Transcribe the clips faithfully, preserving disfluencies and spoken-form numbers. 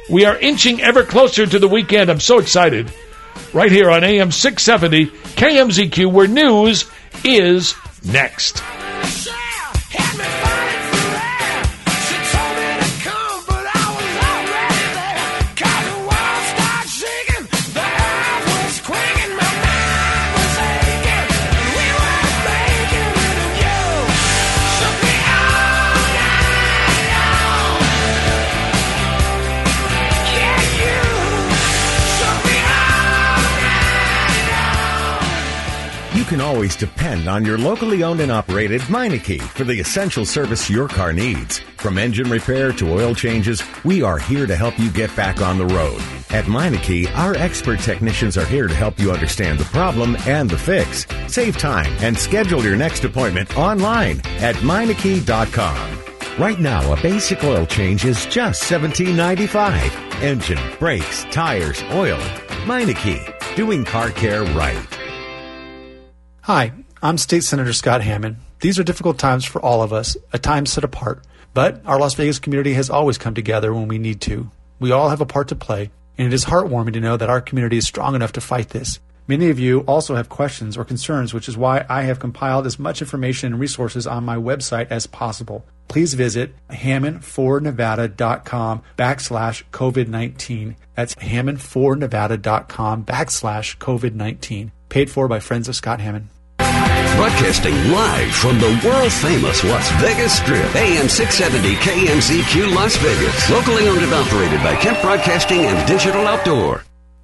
We are inching ever closer to the weekend. I'm so excited. Right here on A M six seventy K M Z Q, where news is next. You can always depend on your locally owned and operated Meineke for the essential service your car needs. From engine repair to oil changes, we are here to help you get back on the road. At Meineke, our expert technicians are here to help you understand the problem and the fix. Save time and schedule your next appointment online at Meineke dot com. Right now, a basic oil change is just seventeen ninety-five dollars. Engine, brakes, tires, oil. Meineke, doing car care right. Hi, I'm State Senator Scott Hammond. These are difficult times for all of us, a time set apart. But our Las Vegas community has always come together when we need to. We all have a part to play, and it is heartwarming to know that our community is strong enough to fight this. Many of you also have questions or concerns, which is why I have compiled as much information and resources on my website as possible. Please visit hammond for nevada dot com backslash COVID nineteen. That's hammond for nevada dot com backslash COVID nineteen. Paid for by Friends of Scott Hammond. Broadcasting live from the world-famous Las Vegas Strip, A M six seventy K M Z Q Las Vegas. Locally owned and operated by Kemp Broadcasting and Digital Outdoor.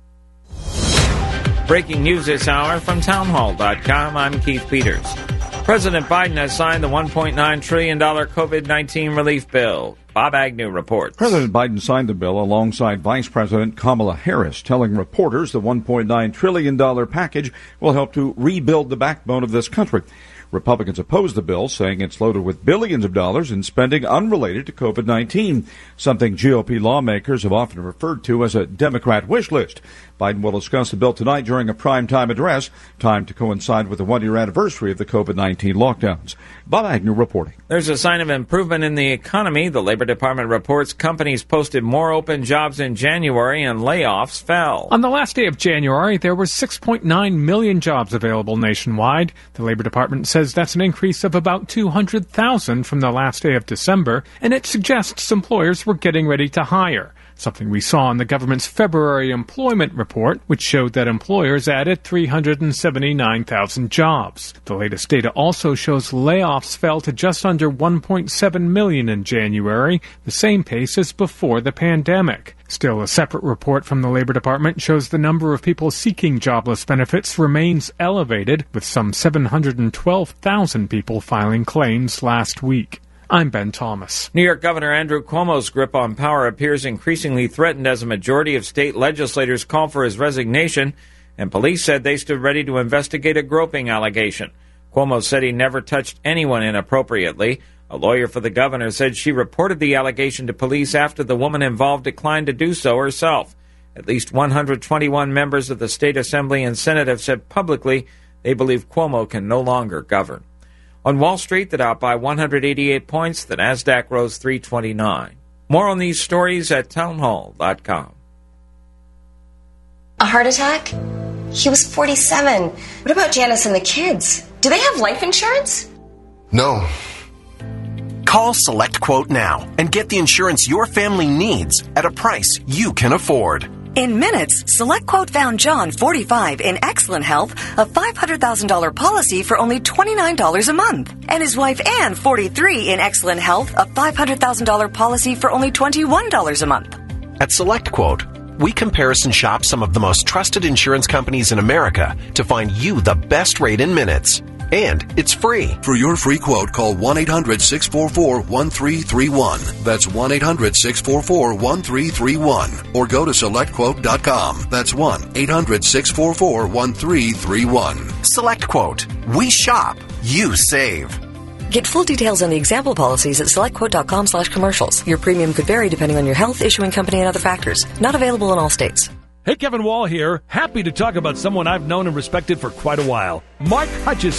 Breaking news this hour from townhall dot com. I'm Keith Peters. President Biden has signed the one point nine trillion dollars COVID nineteen relief bill. Bob Agnew reports. President Biden signed the bill alongside Vice President Kamala Harris, telling reporters the one point nine trillion dollars package will help to rebuild the backbone of this country. Republicans oppose the bill, saying it's loaded with billions of dollars in spending unrelated to COVID nineteen, something G O P lawmakers have often referred to as a Democrat wish list. Biden will discuss the bill tonight during a primetime address, timed to coincide with the one-year anniversary of the COVID nineteen lockdowns. Bob Agnew reporting. There's a sign of improvement in the economy. The Labor Department reports companies posted more open jobs in January and layoffs fell. On the last day of January, there were six point nine million jobs available nationwide. The Labor Department says that's an increase of about two hundred thousand from the last day of December, and it suggests employers were getting ready to hire, something we saw in the government's February employment report, which showed that employers added three hundred seventy-nine thousand jobs. The latest data also shows layoffs fell to just under one point seven million in January, the same pace as before the pandemic. Still, a separate report from the Labor Department shows the number of people seeking jobless benefits remains elevated, with some seven hundred twelve thousand people filing claims last week. I'm Ben Thomas. New York Governor Andrew Cuomo's grip on power appears increasingly threatened as a majority of state legislators call for his resignation, and police said they stood ready to investigate a groping allegation. Cuomo said he never touched anyone inappropriately. A lawyer for the governor said she reported the allegation to police after the woman involved declined to do so herself. At least one hundred twenty-one members of the state assembly and senate have said publicly they believe Cuomo can no longer govern. On Wall Street, the Dow by one hundred eighty-eight points, the Nasdaq rose three twenty-nine. More on these stories at townhall dot com. A heart attack? He was forty-seven. What about Janice and the kids? Do they have life insurance? No. Call SelectQuote now and get the insurance your family needs at a price you can afford. In minutes, SelectQuote found John, forty-five, in excellent health, a five hundred thousand dollars policy for only twenty-nine dollars a month. And his wife Ann, forty-three, in excellent health, a five hundred thousand dollars policy for only twenty-one dollars a month. At SelectQuote, we comparison shop some of the most trusted insurance companies in America to find you the best rate in minutes. And it's free. For your free quote, call one eight hundred six four four one three three one. That's one eight hundred six four four one three three one. Or go to select quote dot com. That's one eight hundred six four four one three three one. SelectQuote. We shop. You save. Get full details on the example policies at selectquote dot com slash commercials. Your premium could vary depending on your health, issuing company, and other factors. Not available in all states. Hey, Kevin Wall here. Happy to talk about someone I've known and respected for quite a while. Mark Hutchison.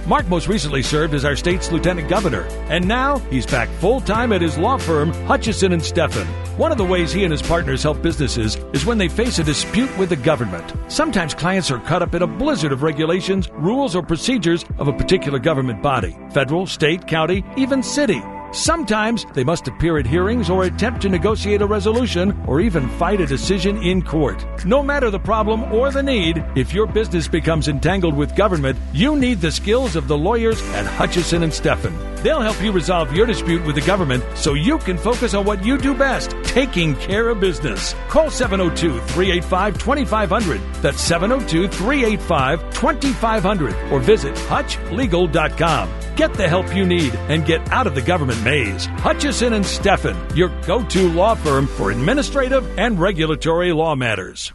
Mark most recently served as our state's lieutenant governor, and now he's back full-time at his law firm, Hutchison and Steffen. One of the ways he and his partners help businesses is when they face a dispute with the government. Sometimes clients are caught up in a blizzard of regulations, rules, or procedures of a particular government body, federal, state, county, even city. Sometimes they must appear at hearings or attempt to negotiate a resolution or even fight a decision in court. No matter the problem or the need, if your business becomes entangled with government, you need the skills of the lawyers at Hutchison and Steffen. They'll help you resolve your dispute with the government so you can focus on what you do best, taking care of business. Call seven oh two, three eight five, two five zero zero. That's seven oh two, three eight five, two five zero zero. Or visit hutch legal dot com. Get the help you need and get out of the government maze. Hutchison and Steffen, your go-to law firm for administrative and regulatory law matters.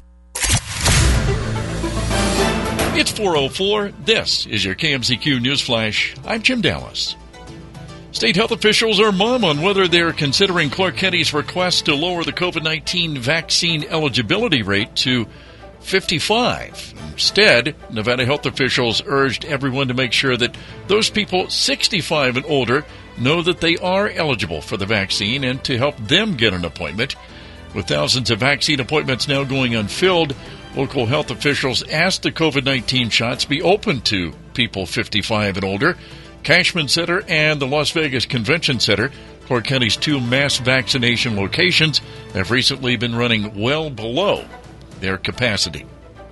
It's four oh four. This is your K M Z Q News Flash. I'm Jim Dallas. State health officials are mum on whether they're considering Clark County's request to lower the COVID nineteen vaccine eligibility rate to fifty-five. Instead, Nevada health officials urged everyone to make sure that those people sixty-five and older know that they are eligible for the vaccine and to help them get an appointment. With thousands of vaccine appointments now going unfilled, local health officials asked the COVID nineteen shots be open to people fifty-five and older. Cashman Center and the Las Vegas Convention Center, Clark County's two mass vaccination locations, have recently been running well below their capacity.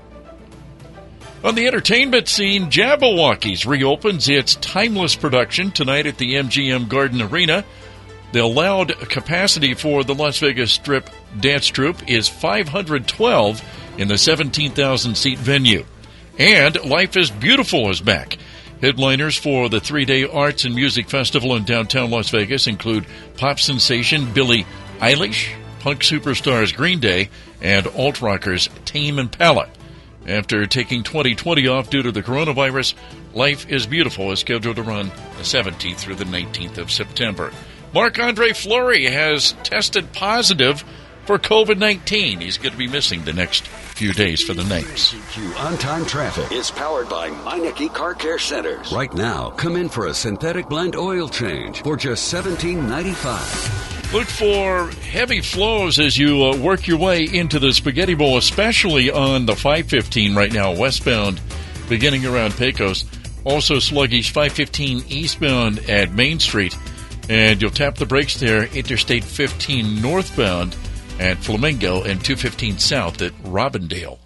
On the entertainment scene, Jabberwockies reopens its timeless production tonight at the M G M Garden Arena. The allowed capacity for the Las Vegas Strip dance troupe is five hundred twelve in the seventeen thousand seat venue. And Life is Beautiful is back. Headliners for the three-day arts and music festival in downtown Las Vegas include pop sensation Billie Eilish, punk superstars Green Day, and alt-rockers Tame Impala. After taking twenty twenty off due to the coronavirus, Life is Beautiful is scheduled to run the seventeenth through the nineteenth of September. Marc-Andre Fleury has tested positive for COVID nineteen. He's going to be missing the next few days for the Knights. On-time traffic is powered by Meineke Car Care Centers. Right now, come in for a synthetic blend oil change for just seventeen ninety-five. Look for heavy flows as you uh, work your way into the Spaghetti Bowl, especially on the five fifteen right now, westbound, beginning around Pecos. Also sluggish five fifteen eastbound at Main Street. And you'll tap the brakes there, Interstate fifteen northbound at Flamingo and two fifteen south at Robindale.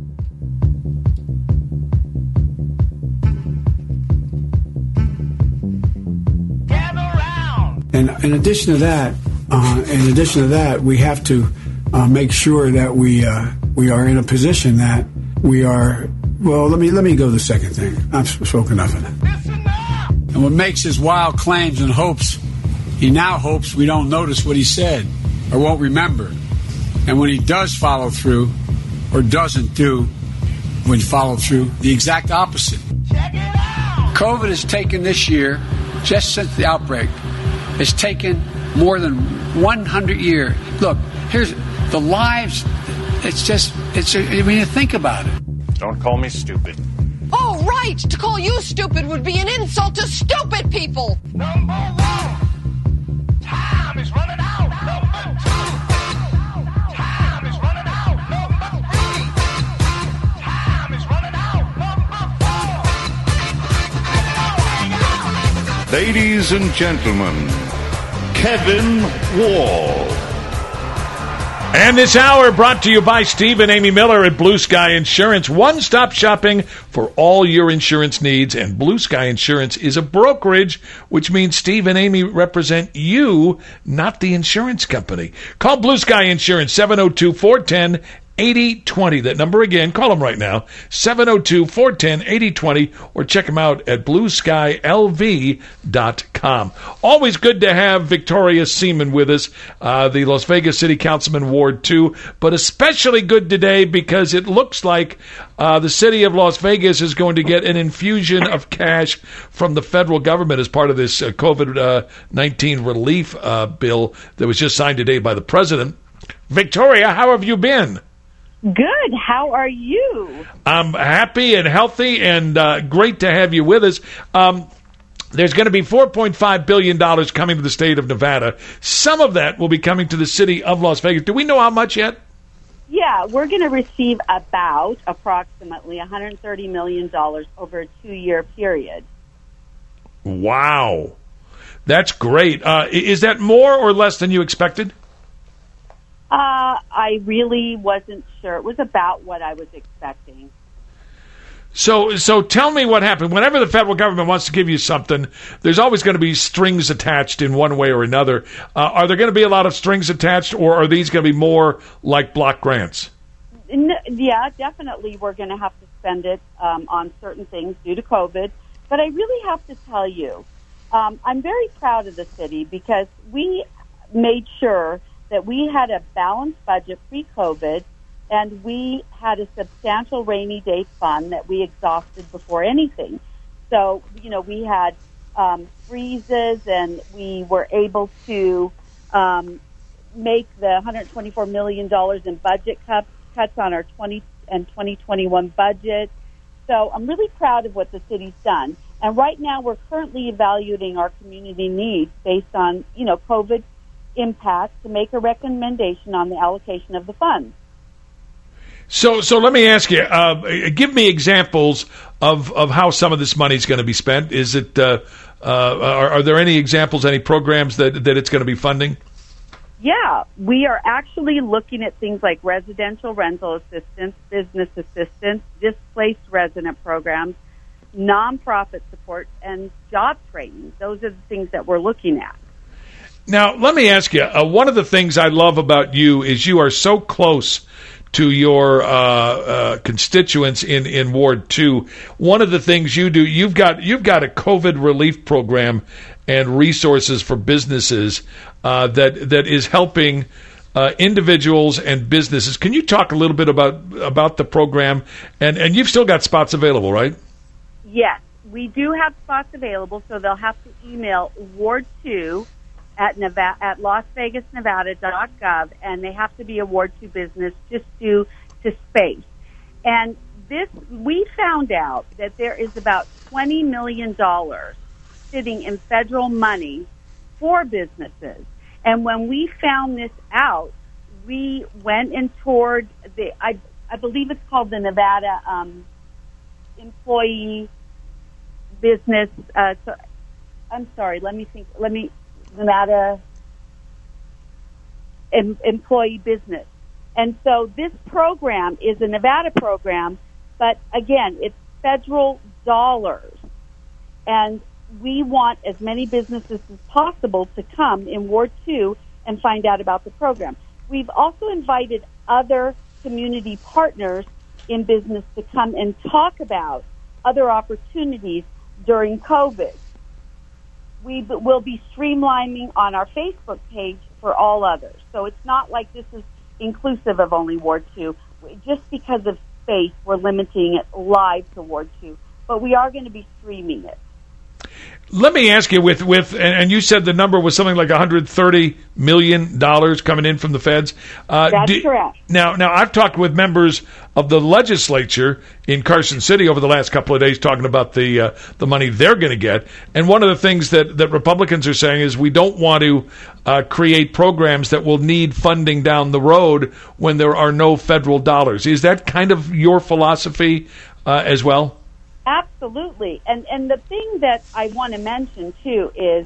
And in addition to that, uh, in addition to that, we have to uh, make sure that we uh, we are in a position that we are. Well, let me let me go to the second thing. I've spoken enough of it. And what makes his wild claims and hopes, he now hopes we don't notice what he said or won't remember. And when he does follow through or doesn't do when he follow through, the exact opposite. Check it out. COVID has taken this year, just since the outbreak, has taken more than one hundred years. Look, here's the lives. It's just, it's. I mean, you think about it. Don't call me stupid. Oh, right. To call you stupid would be an insult to stupid people. Number one, time is running out. Number two, time is running out. Number three, time is running out. Number four. Ladies and gentlemen, Kevin Wall. And this hour brought to you by Steve and Amy Miller at Blue Sky Insurance. One-stop shopping for all your insurance needs. And Blue Sky Insurance is a brokerage, which means Steve and Amy represent you, not the insurance company. Call Blue Sky Insurance, seven oh two, four one zero, eighty twenty. That number again, call them right now, seven oh two, four one zero, eighty twenty, or check them out at blue sky l v dot com. Always good to have Victoria Seaman with us, uh, the Las Vegas City Councilman Ward two, but especially good today because it looks like uh, the city of Las Vegas is going to get an infusion of cash from the federal government as part of this uh, COVID nineteen relief uh, bill that was just signed today by the president. Victoria, how have you been? Good. How are you? I'm happy and healthy, and uh, great to have you with us. Um, there's going to be four point five billion dollars coming to the state of Nevada. Some of that will be coming to the city of Las Vegas. Do we know how much yet? Yeah, we're going to receive about approximately one hundred thirty million dollars over a two-year period. Wow. That's great. Uh, is that more or less than you expected? Uh, I really wasn't sure. It was about what I was expecting. So, so tell me what happened. Whenever the federal government wants to give you something, there's always going to be strings attached in one way or another. Uh, are there going to be a lot of strings attached, or are these going to be more like block grants? N- yeah, definitely we're going to have to spend it um, on certain things due to COVID. But I really have to tell you, um, I'm very proud of the city because we made sure that we had a balanced budget pre-COVID, and we had a substantial rainy day fund that we exhausted before anything. So, you know, we had um, freezes, and we were able to um, make the one hundred twenty-four million dollars in budget cuts, cuts on our twenty and twenty twenty-one budget. So I'm really proud of what the city's done. And right now we're currently evaluating our community needs based on, you know, COVID impact to make a recommendation on the allocation of the funds. So, so let me ask you. Uh, give me examples of, of how some of this money is going to be spent. Is it? Uh, uh, are, are there any examples, any programs that that it's going to be funding? Yeah, we are actually looking at things like residential rental assistance, business assistance, displaced resident programs, nonprofit support, and job training. Those are the things that we're looking at. Now, let me ask you, uh, one of the things I love about you is you are so close to your uh, uh, constituents in, in Ward two. One of the things you do, you've got you've got a COVID relief program and resources for businesses uh, that that is helping uh, individuals and businesses. Can you talk a little bit about about the program? And, and you've still got spots available, right? Yes, we do have spots available, so they'll have to email Ward two at Nevada, at las vegas nevada dot gov, and they have to be a Ward two business just due to space. And this, we found out that there is about twenty million dollars sitting in federal money for businesses. And when we found this out, we went and toured the, I, I believe it's called the Nevada um, Employee Business, uh, so, I'm sorry, let me think, let me, Nevada em- Employee Business. And so this program is a Nevada program, but again, it's federal dollars. And we want as many businesses as possible to come in Ward two and find out about the program. We've also invited other community partners in business to come and talk about other opportunities during COVID. We b- will be streamlining on our Facebook page for all others. So it's not like this is inclusive of only Ward two. Just because of space, we're limiting it live to Ward two. But we are going to be streaming it. Let me ask you, with, with and, and you said the number was something like one hundred thirty million dollars coming in from the feds. Uh, That's do, correct. Now, now, I've talked with members of the legislature in Carson City over the last couple of days talking about the uh, the money they're going to get. And one of the things that, that Republicans are saying is we don't want to uh, create programs that will need funding down the road when there are no federal dollars. Is that kind of your philosophy uh, as well? Absolutely. And and the thing that I want to mention, too, is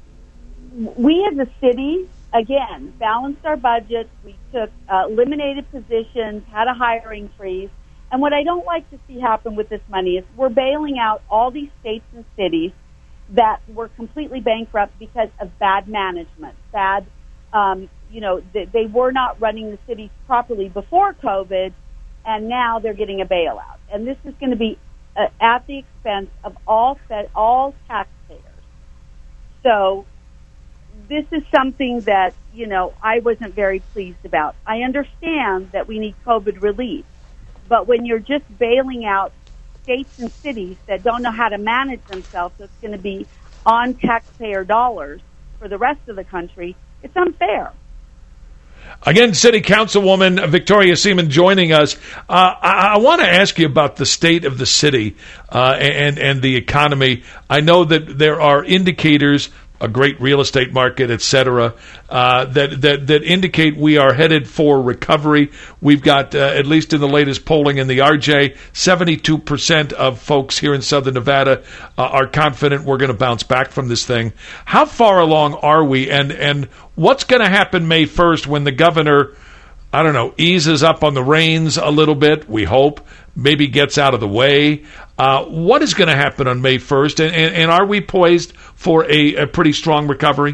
we as a city, again, balanced our budget. We took uh, eliminated positions, had a hiring freeze. And what I don't like to see happen with this money is we're bailing out all these states and cities that were completely bankrupt because of bad management, bad, um, you know, they, they were not running the cities properly before COVID, and now they're getting a bailout. And this is going to be Uh, at the expense of all fed, all taxpayers. So this is something that, you know, I wasn't very pleased about. I understand that we need COVID relief, but when you're just bailing out states and cities that don't know how to manage themselves, so it's going to be on taxpayer dollars for the rest of the country, it's unfair. Again, City Councilwoman Victoria Seaman joining us. Uh, I, I want to ask you about the state of the city uh, and and the economy. I know that there are indicators, a great real estate market, et cetera, uh, that, that, that indicate we are headed for recovery. We've got, uh, at least in the latest polling in the R J, seventy-two percent of folks here in Southern Nevada uh, are confident we're going to bounce back from this thing. How far along are we, and, and what's going to happen May first when the governor, I don't know, eases up on the reins a little bit, we hope, maybe gets out of the way? Uh, what is going to happen on May first, and, and, and are we poised for a, a pretty strong recovery?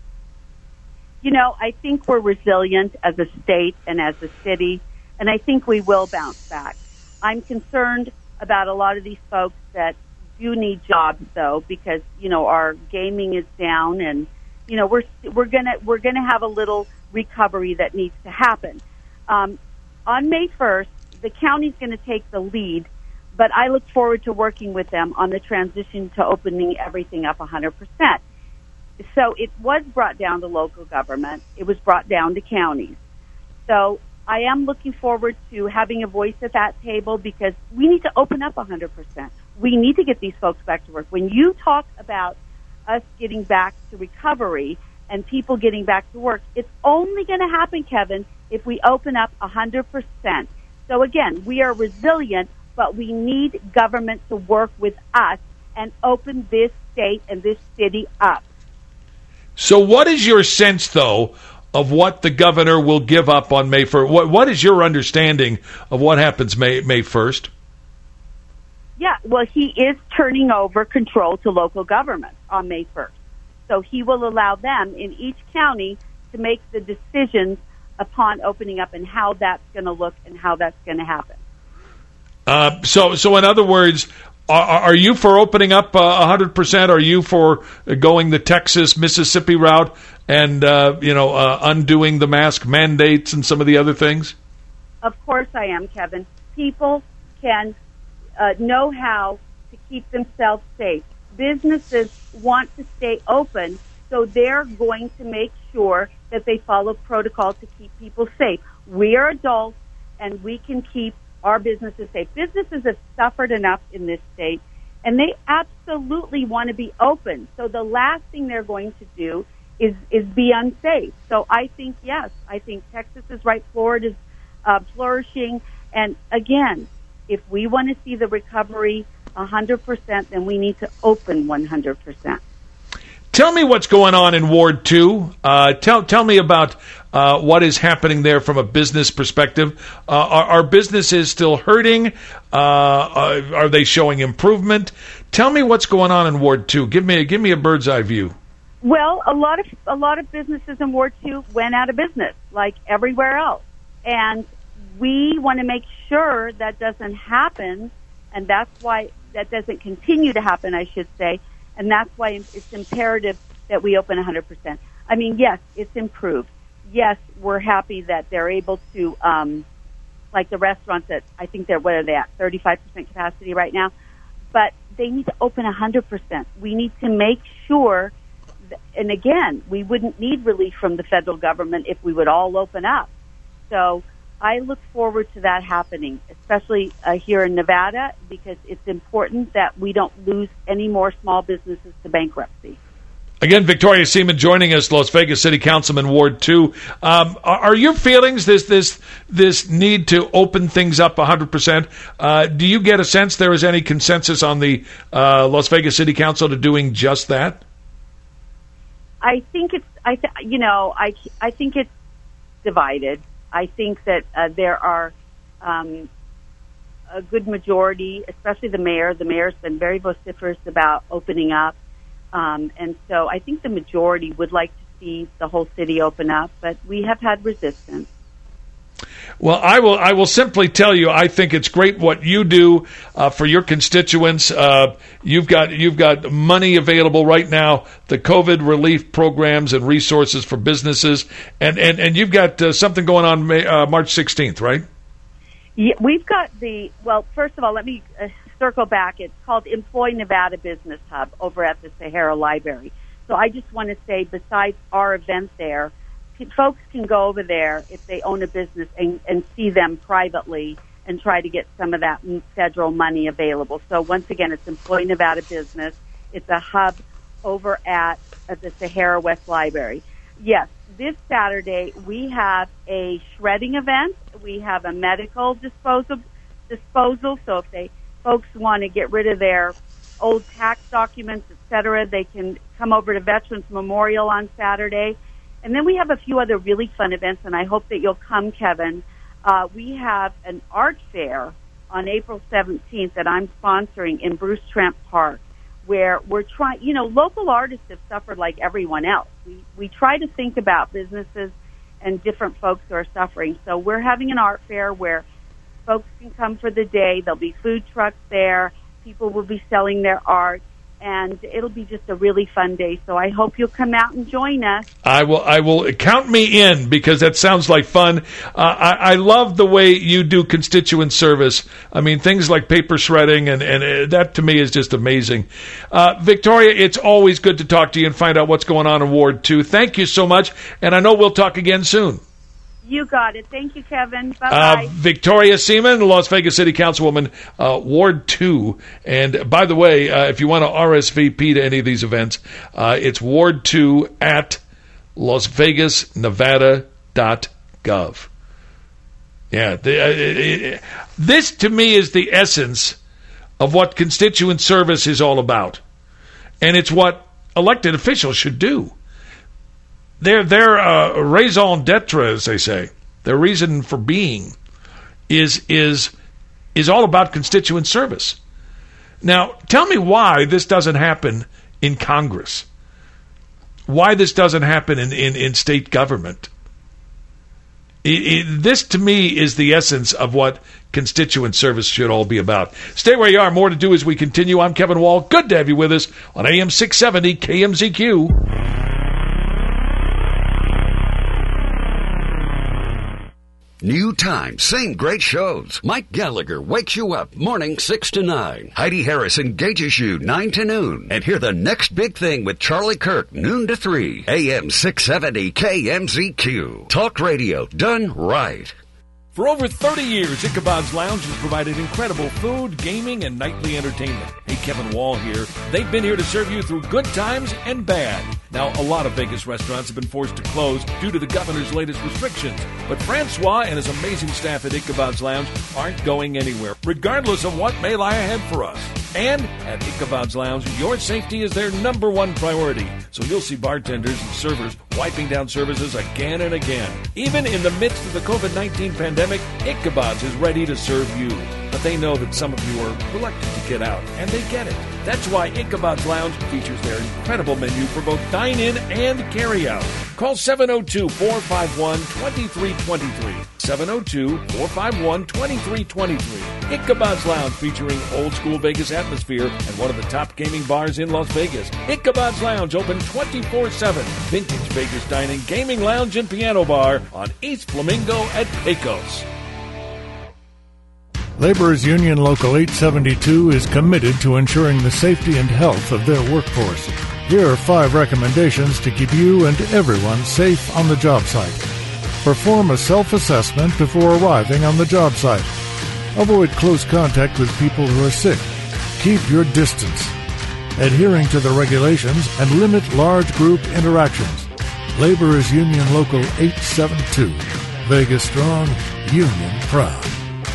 You know, I think we're resilient as a state and as a city, and I think we will bounce back. I'm concerned about a lot of these folks that do need jobs, though, because, you know, our gaming is down, and, you know, we're we're gonna we're gonna have a little recovery that needs to happen. Um, on May first, the county's going to take the lead, but I look forward to working with them on the transition to opening everything up one hundred percent. So it was brought down to local government. It was brought down to counties. So I am looking forward to having a voice at that table because we need to open up one hundred percent. We need to get these folks back to work. When you talk about us getting back to recovery and people getting back to work, it's only going to happen, Kevin, if we open up one hundred percent. So again, we are resilient, but we need government to work with us and open this state and this city up. So what is your sense, though, of what the governor will give up on May first? What, what is your understanding of what happens May, May first? Yeah, well, he is turning over control to local government on May first. So he will allow them in each county to make the decisions upon opening up and how that's going to look and how that's going to happen. Uh, so, so in other words, are, are you for opening up uh, one hundred percent? Are you for going the Texas, Mississippi route and, uh, you know, uh, undoing the mask mandates and some of the other things? Of course I am, Kevin. People can uh, know how to keep themselves safe. Businesses want to stay open, so they're going to make sure that they follow protocol to keep people safe. We are adults, and we can keep our businesses safe. Businesses have suffered enough in this state, and they absolutely want to be open. So the last thing they're going to do is is be unsafe. So I think, yes, I think Texas is right, Florida is uh, flourishing. And again, if we want to see the recovery one hundred percent, then we need to open one hundred percent. Tell me what's going on in Ward two. Uh, tell tell me about uh, what is happening there from a business perspective. Uh, are, are businesses still hurting? Uh, are, are they showing improvement? Tell me what's going on in Ward two. Give me a, give me a bird's eye view. Well, a lot of a lot of businesses in Ward two went out of business, like everywhere else, and we want to make sure that doesn't happen, and that's why that doesn't continue to happen, I should say. And that's why it's imperative that we open one hundred percent. I mean, yes, it's improved. Yes, we're happy that they're able to, um, like the restaurants that I think they're, what are they at, thirty-five percent capacity right now? But they need to open one hundred percent. We need to make sure, that, and again, we wouldn't need relief from the federal government if we would all open up. So I look forward to that happening, especially uh, here in Nevada, because it's important that we don't lose any more small businesses to bankruptcy. Again, Victoria Seaman joining us, Las Vegas City Councilman, Ward two. Um, are, are your feelings this this this need to open things up one hundred percent? Uh, do you get a sense there is any consensus on the uh, Las Vegas City Council to doing just that? I think it's, I th- you know, I, I think it's divided. I think that uh, there are um, a good majority, especially the mayor. The mayor's been very vociferous about opening up. Um, and so I think the majority would like to see the whole city open up, but we have had resistance. Well, I will. I will simply tell you, I think it's great what you do uh, for your constituents. Uh, you've got you've got money available right now, the COVID relief programs and resources for businesses, and and, and you've got uh, something going on May, uh, March sixteenth, right? Yeah, we've got the. Well, first of all, let me uh, circle back. It's called Employ Nevada Business Hub over at the Sahara Library. So I just want to say, besides our event there, p- folks can go over there if they own a business and, and see them privately and try to get some of that federal money available. So once again, it's Employ Nevada Business. It's a hub over at, at the Sahara West Library. Yes, this Saturday we have a shredding event. We have a medical disposal disposal. So if they folks want to get rid of their old tax documents, et cetera, they can come over to Veterans Memorial on Saturday. And then we have a few other really fun events, and I hope that you'll come, Kevin. Uh, we have an art fair on April seventeenth that I'm sponsoring in Bruce Trent Park, where we're trying, you know, local artists have suffered like everyone else. We, we try to think about businesses and different folks who are suffering. So we're having an art fair where folks can come for the day. There'll be food trucks there. People will be selling their art, and it'll be just a really fun day. So I hope you'll come out and join us. I will. I will count me in, because that sounds like fun. Uh, I, I love the way you do constituent service. I mean, things like paper shredding, and, and uh, that to me is just amazing. Uh, Victoria, it's always good to talk to you and find out what's going on in Ward two. Thank you so much, and I know we'll talk again soon. You got it. Thank you, Kevin. Bye-bye. Uh, Victoria Seaman, Las Vegas City Councilwoman, uh, Ward two. And by the way, uh, if you want to R S V P to any of these events, uh, it's Ward two at las vegas nevada dot gov. Yeah, the, uh, it, this to me is the essence of what constituent service is all about. And it's what elected officials should do. Their their uh, raison d'etre, as they say, their reason for being, is is is all about constituent service. Now, tell me why this doesn't happen in Congress. Why this doesn't happen in, in, in state government. It, it, this, to me, is the essence of what constituent service should all be about. Stay where you are. More to do as we continue. I'm Kevin Wall. Good to have you with us on A M six seventy K M Z Q. New time, same great shows. Mike Gallagher wakes you up morning six to nine. Heidi Harris engages you nine to noon. And hear the next big thing with Charlie Kirk noon to three. A M six seventy K M Z Q. Talk radio done right. For over thirty years, Ichabod's Lounge has provided incredible food, gaming, and nightly entertainment. Hey, Kevin Wall here. They've been here to serve you through good times and bad. Now, a lot of Vegas restaurants have been forced to close due to the governor's latest restrictions. But Francois and his amazing staff at Ichabod's Lounge aren't going anywhere, regardless of what may lie ahead for us. And at Ichabod's Lounge, your safety is their number one priority. So you'll see bartenders and servers wiping down services again and again. Even in the midst of the covid nineteen pandemic, Ichabod's is ready to serve you. But they know that some of you are reluctant to get out, and they get it. That's why Ichabod's Lounge features their incredible menu for both dine-in and carry-out. Call seven oh two, four five one, two three two three. seven oh two, four five one, two three two three. Ichabod's Lounge, featuring old-school Vegas atmosphere and one of the top gaming bars in Las Vegas. Ichabod's Lounge, open twenty-four seven. Vintage Vegas dining, gaming lounge, and piano bar on East Flamingo at Pecos. Laborers Union Local eight seventy-two is committed to ensuring the safety and health of their workforce. Here are five recommendations to keep you and everyone safe on the job site. Perform a self-assessment before arriving on the job site. Avoid close contact with people who are sick. Keep your distance. Adhering to the regulations and limit large group interactions. Laborers Union Local eight seventy-two. Vegas strong, union proud.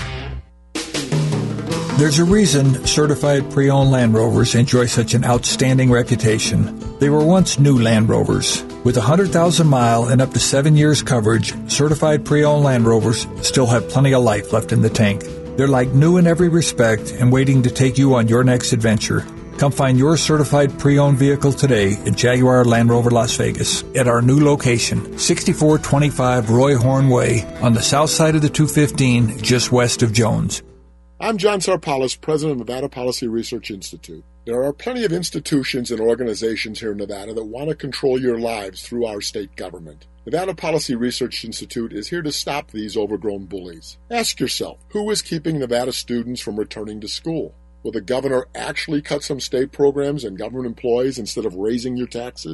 There's a reason certified pre-owned Land Rovers enjoy such an outstanding reputation. They were once new Land Rovers. With one hundred thousand mile and up to seven years coverage, certified pre-owned Land Rovers still have plenty of life left in the tank. They're like new in every respect and waiting to take you on your next adventure. Come find your certified pre-owned vehicle today at Jaguar Land Rover Las Vegas at our new location, sixty-four twenty-five Roy Horn Way on the south side of the two fifteen, just west of Jones. I'm John Sarpalis, president of Nevada Policy Research Institute. There are plenty of institutions and organizations here in Nevada that want to control your lives through our state government. Nevada Policy Research Institute is here to stop these overgrown bullies. Ask yourself, who is keeping Nevada students from returning to school? Will the governor actually cut some state programs and government employees instead of raising your taxes?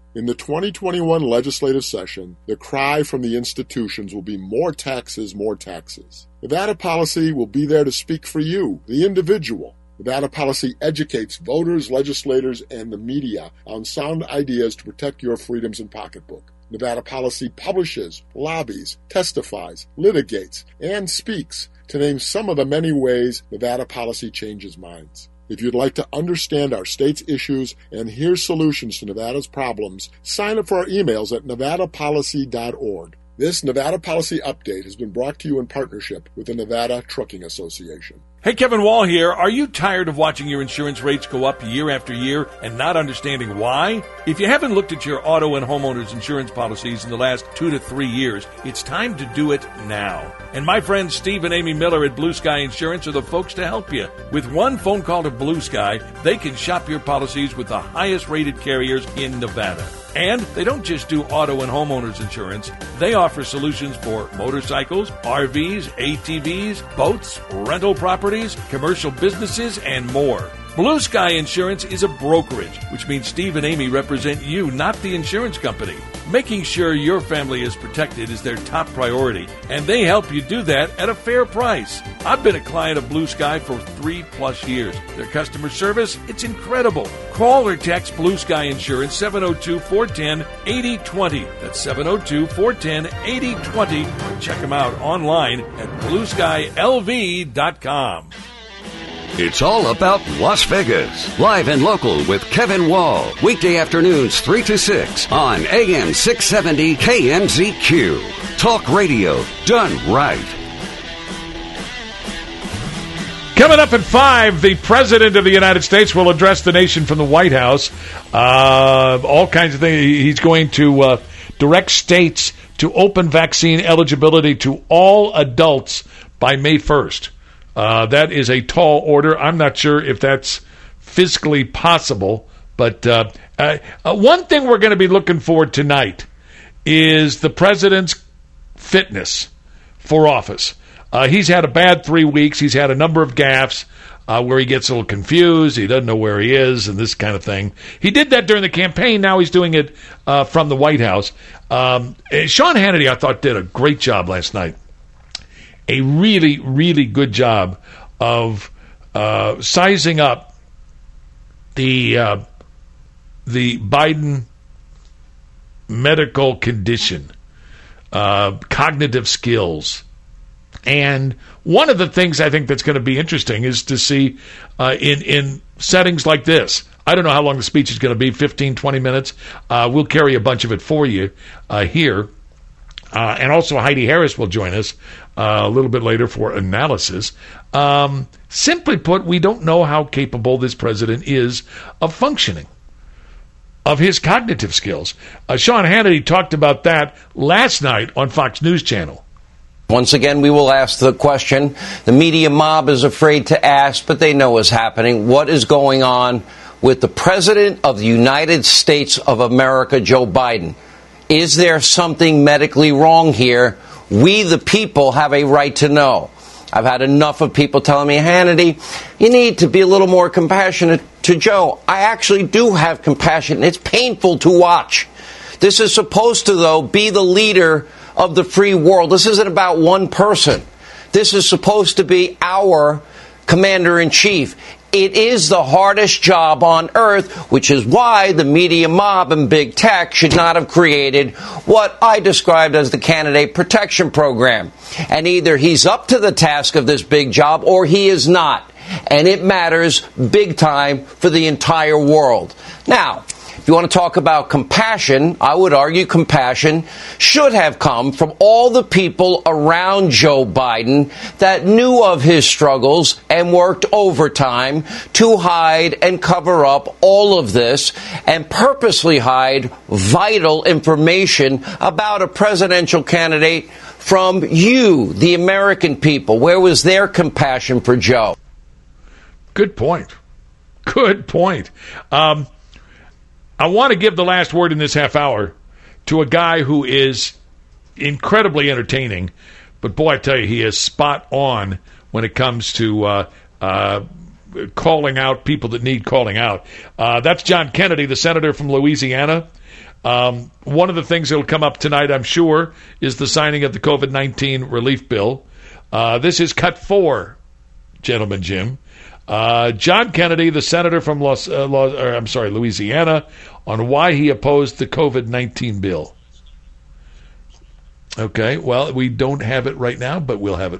In the twenty twenty-one legislative session, the cry from the institutions will be more taxes, more taxes. Nevada Policy will be there to speak for you, the individual. Nevada Policy educates voters, legislators, and the media on sound ideas to protect your freedoms and pocketbook. Nevada Policy publishes, lobbies, testifies, litigates, and speaks, to name some of the many ways Nevada Policy changes minds. If you'd like to understand our state's issues and hear solutions to Nevada's problems, sign up for our emails at nevada policy dot org. This Nevada Policy Update has been brought to you in partnership with the Nevada Trucking Association. Hey, Kevin Wall here. Are you tired of watching your insurance rates go up year after year and not understanding why? If you haven't looked at your auto and homeowners insurance policies in the last two to three years, it's time to do it now. And my friends Steve and Amy Miller at Blue Sky Insurance are the folks to help you. With one phone call to Blue Sky, they can shop your policies with the highest rated carriers in Nevada. And they don't just do auto and homeowners insurance. They offer solutions for motorcycles, R Vs, A T Vs, boats, rental properties, commercial businesses, and more. Blue Sky Insurance is a brokerage, which means Steve and Amy represent you, not the insurance company. Making sure your family is protected is their top priority, and they help you do that at a fair price. I've been a client of Blue Sky for three plus years. Their customer service, it's incredible. Call or text Blue Sky Insurance seven oh two, four one oh, eight oh two oh. That's seven oh two, four one oh, eight oh two oh. Or check them out online at blue sky l v dot com. It's all about Las Vegas. Live and local with Kevin Wall. Weekday afternoons three to six on A M six seventy K M Z Q. Talk radio done right. Coming up at five, the President of the United States will address the nation from the White House. Uh, all kinds of things. He's going to uh, direct states to open vaccine eligibility to all adults by May first. Uh, that is a tall order. I'm not sure if that's fiscally possible. But uh, uh, one thing we're going to be looking for tonight is the President's fitness for office. Uh, he's had a bad three weeks. He's had a number of gaffes uh, where he gets a little confused. He doesn't know where he is and this kind of thing. He did that during the campaign. Now he's doing it uh, from the White House. Um, Sean Hannity, I thought, did a great job last night. A really, really good job of uh, sizing up the uh, the Biden medical condition, uh, cognitive skills. And one of the things I think that's going to be interesting is to see uh, in, in settings like this. I don't know how long the speech is going to be, fifteen, twenty minutes. Uh, we'll carry a bunch of it for you uh, here. Uh, and also Heidi Harris will join us uh, a little bit later for analysis. Um, simply put, we don't know how capable this president is of functioning, of his cognitive skills. Uh, Sean Hannity talked about that last night on Fox News Channel. Once again, we will ask the question the media mob is afraid to ask, but they know is happening. What is going on with the President of the United States of America, Joe Biden? Is there something medically wrong here? We, the people, have a right to know. I've had enough of people telling me, Hannity, you need to be a little more compassionate to Joe. I actually do have compassion. It's painful to watch. This is supposed to, though, be the leader of the free world. This isn't about one person. This is supposed to be our commander-in-chief. It is the hardest job on earth, which is why the media mob and big tech should not have created what I described as the Candidate Protection Program. And either he's up to the task of this big job or he is not. And it matters big time for the entire world. Now, if you want to talk about compassion, I would argue compassion should have come from all the people around Joe Biden that knew of his struggles and worked overtime to hide and cover up all of this and purposely hide vital information about a presidential candidate from you, the American people. Where was their compassion for Joe? Good point. Good point. Um, I want to give the last word in this half hour to a guy who is incredibly entertaining, but boy, I tell you, he is spot on when it comes to uh, uh, calling out people that need calling out. Uh, that's John Kennedy, the senator from Louisiana. Um, one of the things that will come up tonight, I'm sure, is the signing of the COVID nineteen relief bill. Uh, this is cut four, gentlemen, Jim. Uh, John Kennedy, the senator from Los, uh, Los or, I'm sorry, Louisiana, on why he opposed the COVID nineteen bill. Okay, well, we don't have it right now, but we'll have it